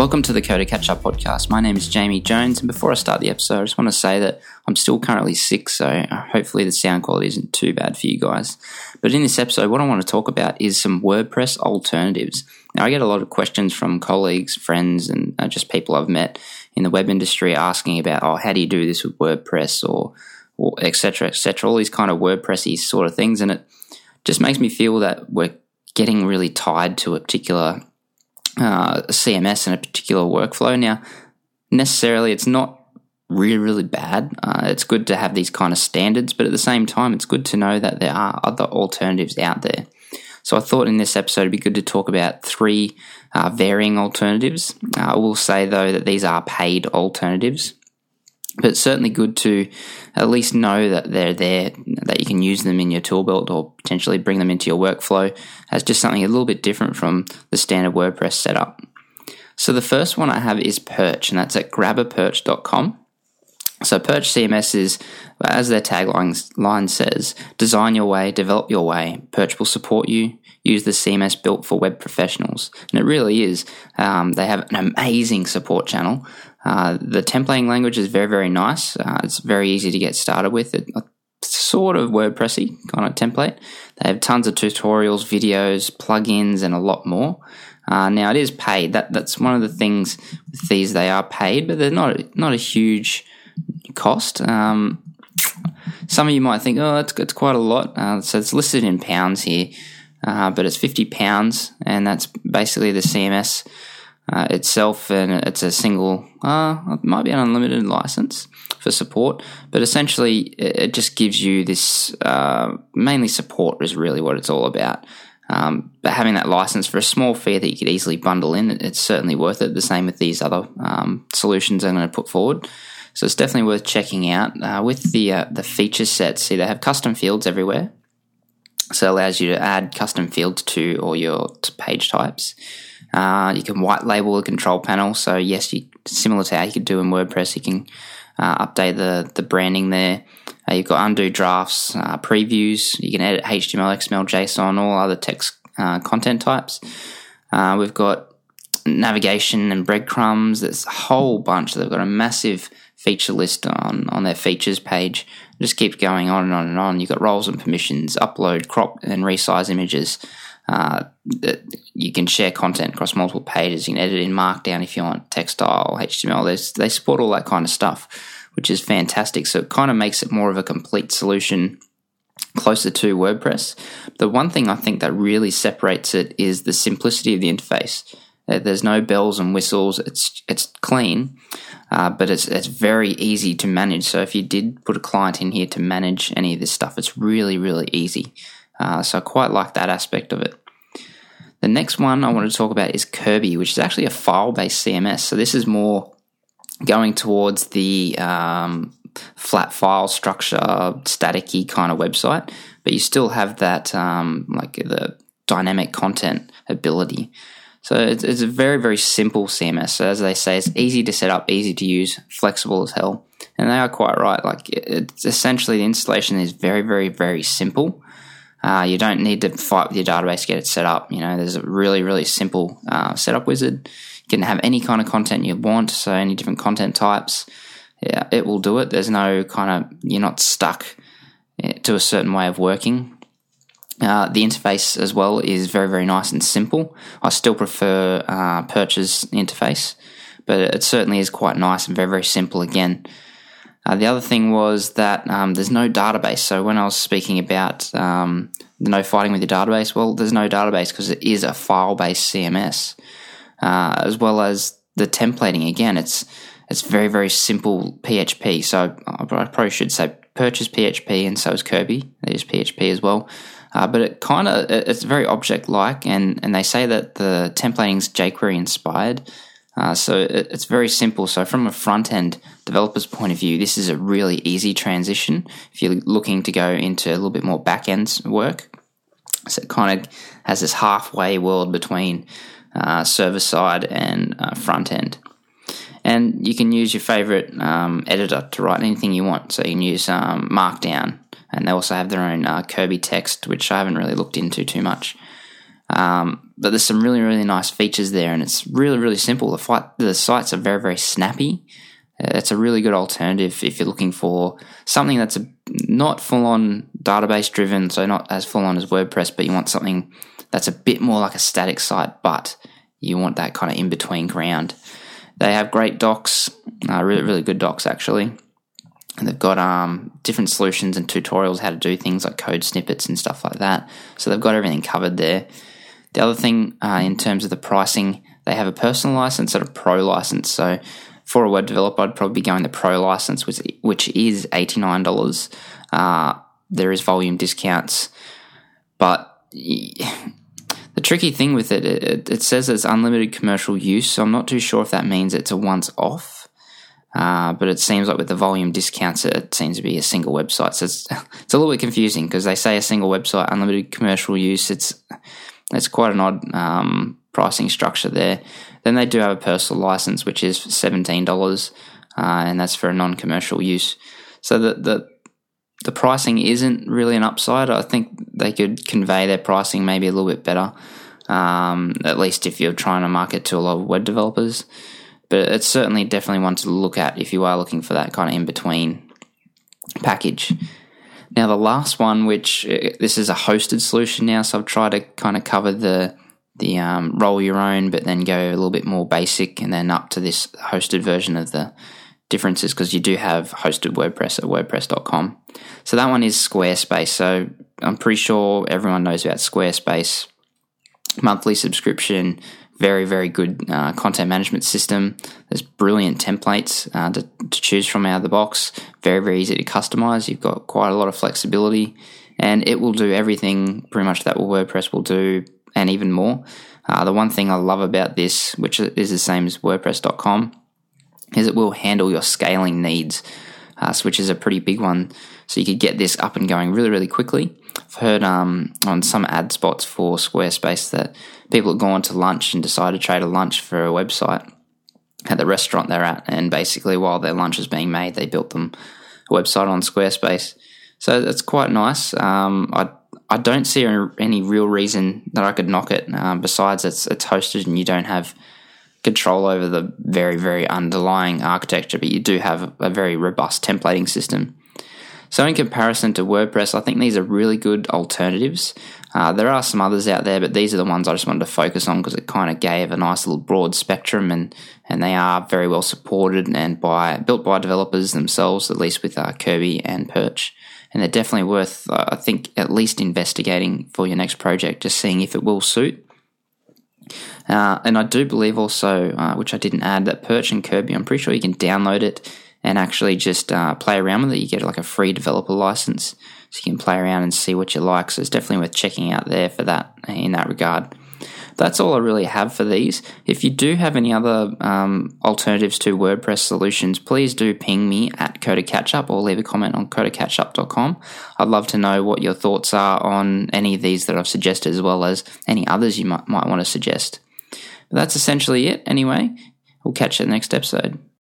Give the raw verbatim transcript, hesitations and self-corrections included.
Welcome to the Coder Catch Up podcast. My name is Jamie Jones, and before I start the episode, I just want to say that I'm still currently sick, so hopefully the sound quality isn't too bad for you guys. But in this episode, what I want to talk about is some WordPress alternatives. Now, I get a lot of questions from colleagues, friends, and uh, just people I've met in the web industry asking about, oh, how do you do this with WordPress, or, or et cetera, et cetera, all these kind of WordPressy sort of things, and it just makes me feel that we're getting really tied to a particular Uh, C M S and a particular workflow. Now, necessarily, it's not really, really bad. Uh, it's good to have these kind of standards, but at the same time, it's good to know that there are other alternatives out there. So I thought in this episode it'd be good to talk about three uh, varying alternatives. Uh, I will say, though, that these are paid alternatives, but it's certainly good to at least know that they're there, that you can use them in your tool belt or potentially bring them into your workflow as just something a little bit different from the standard WordPress setup. So the first one I have is Perch, and that's at grabber perch dot com. So Perch C M S is, as their tagline line says, design your way, develop your way. Perch will support you. Use the C M S built for web professionals. And it really is. Um, they have an amazing support channel. Uh, the templating language is very, very nice. Uh, it's very easy to get started with. It, sort of WordPressy kind of template. They have tons of tutorials, videos, plugins, and a lot more. Uh, now, it is paid. That That's one of the things with these. They are paid, but they're not, not a huge cost. Um, some of you might think, oh, it's, it's quite a lot. Uh, so it's listed in pounds here, uh, but it's fifty pounds, and that's basically the C M S Uh, itself, and it's a single, uh, it might be an unlimited license for support, but essentially it just gives you this, uh, mainly support is really what it's all about. Um, but having that license for a small fee that you could easily bundle in, it's certainly worth it. The same with these other um, solutions I'm going to put forward. So it's definitely worth checking out. Uh, with the uh, the feature set, see, they have custom fields everywhere. So it allows you to add custom fields to all your page types. Uh, you can white label the control panel. So yes, you, similar to how you could do in WordPress, you can uh, update the, the branding there. Uh, you've got undo drafts, uh, previews. You can edit H T M L, X M L, JSON, all other text uh, content types. Uh, we've got navigation and breadcrumbs. There's a whole bunch. They've got a massive feature list on, on their features page. It just keeps going on and on and on. You've got roles and permissions, upload, crop, and resize images. Uh, you can share content across multiple pages. You can edit in Markdown if you want, textile, H T M L. There's, they support all that kind of stuff, which is fantastic. So it kind of makes it more of a complete solution closer to WordPress. The one thing I think that really separates it is the simplicity of the interface. There's no bells and whistles. It's it's clean, uh, but it's it's very easy to manage. So if you did put a client in here to manage any of this stuff, it's really, really easy. Uh, so I quite like that aspect of it. The next one I want to talk about is Kirby, which is actually a file-based C M S. So this is more going towards the um, flat file structure, static-y kind of website, but you still have that um, like the dynamic content ability. So it's, it's a very, very simple C M S. So as they say, it's easy to set up, easy to use, flexible as hell. And they are quite right. Like it's essentially the installation is very, very, very simple. Uh, you don't need to fight with your database to get it set up. You know, there's a really, really simple uh, setup wizard. You can have any kind of content you want, so any different content types. Yeah, it will do it. There's no kind of, you're not stuck to a certain way of working. Uh, the interface as well is very, very nice and simple. I still prefer uh, Perch's interface, but it certainly is quite nice and very, very simple again. Uh, the other thing was that um, there's no database. So when I was speaking about um, no fighting with your database, well, there's no database because it is a file-based C M S, uh, as well as the templating. Again, it's it's very, very simple P H P. So I probably should say Perch is P H P and so is Kirby. There's P H P as well. Uh, but it kind of it's very object-like, and, and they say that the templating is jQuery inspired. Uh, so it, it's very simple. So from a front-end developer's point of view, this is a really easy transition if you're looking to go into a little bit more back-end work. So it kind of has this halfway world between uh, server-side and uh, front-end. And you can use your favorite um, editor to write anything you want. So you can use um, Markdown, and they also have their own uh, Kirby text, which I haven't really looked into too much. Um, but there's some really, really nice features there, and it's really, really simple. The, fight, the sites are very, very snappy. It's a really good alternative if you're looking for something that's a, not full-on database-driven, so not as full-on as WordPress, but you want something that's a bit more like a static site, but you want that kind of in-between ground. They have great docs, uh, really, really good docs, actually. And they've got um, different solutions and tutorials how to do things like code snippets and stuff like that. So they've got everything covered there. The other thing, uh, in terms of the pricing, they have a personal license and a pro license. So for a web developer, I'd probably be going the pro license, which, which is eighty-nine dollars. Uh, there is volume discounts. But the tricky thing with it, it, it says it's unlimited commercial use, so I'm not too sure if that means it's a once-off. Uh, but it seems like with the volume discounts, it seems to be a single website. So it's, it's a little bit confusing because they say a single website, unlimited commercial use. It's it's quite an odd um, pricing structure there. Then they do have a personal license, which is seventeen dollars, uh, and that's for a non-commercial use. So the, the the pricing isn't really an upside. I think they could convey their pricing maybe a little bit better, um, at least if you're trying to market to a lot of web developers. But it's certainly definitely one to look at if you are looking for that kind of in-between package. Now, the last one, which uh, this is a hosted solution now, so I've tried to kind of cover the the um, roll your own, but then go a little bit more basic and then up to this hosted version of the differences, because you do have hosted WordPress at WordPress dot com. So that one is Squarespace. So I'm pretty sure everyone knows about Squarespace. Monthly subscription, very, very good uh, content management system. There's brilliant templates uh, to, to choose from out of the box. Very, very easy to customize. You've got quite a lot of flexibility, and it will do everything pretty much that WordPress will do and even more. Uh, the one thing I love about this, which is the same as WordPress dot com, is it will handle your scaling needs, uh, which is a pretty big one. So you could get this up and going really, really quickly. I've heard um, on some ad spots for Squarespace that people have gone to lunch and decided to trade a lunch for a website at the restaurant they're at, and basically while their lunch was being made, they built them a website on Squarespace. So that's quite nice. Um, I I don't see any real reason that I could knock it, um, besides it's it's hosted and you don't have control over the very, very underlying architecture, but you do have a very robust templating system. So in comparison to WordPress, I think these are really good alternatives. Uh, there are some others out there, but these are the ones I just wanted to focus on because it kind of gave a nice little broad spectrum, and, and they are very well supported and by built by developers themselves, at least with uh, Kirby and Perch. And they're definitely worth, uh, I think, at least investigating for your next project, just seeing if it will suit. Uh, and I do believe also, uh, which I didn't add, that Perch and Kirby, I'm pretty sure you can download it and actually just uh, play around with it. You get like a free developer license, so you can play around and see what you like. So it's definitely worth checking out there for that, in that regard. That's all I really have for these. If you do have any other um, alternatives to WordPress solutions, please do ping me at Coder Catchup or leave a comment on coder catchup dot com. I'd love to know what your thoughts are on any of these that I've suggested, as well as any others you might, might want to suggest. But that's essentially it anyway. We'll catch you in the next episode.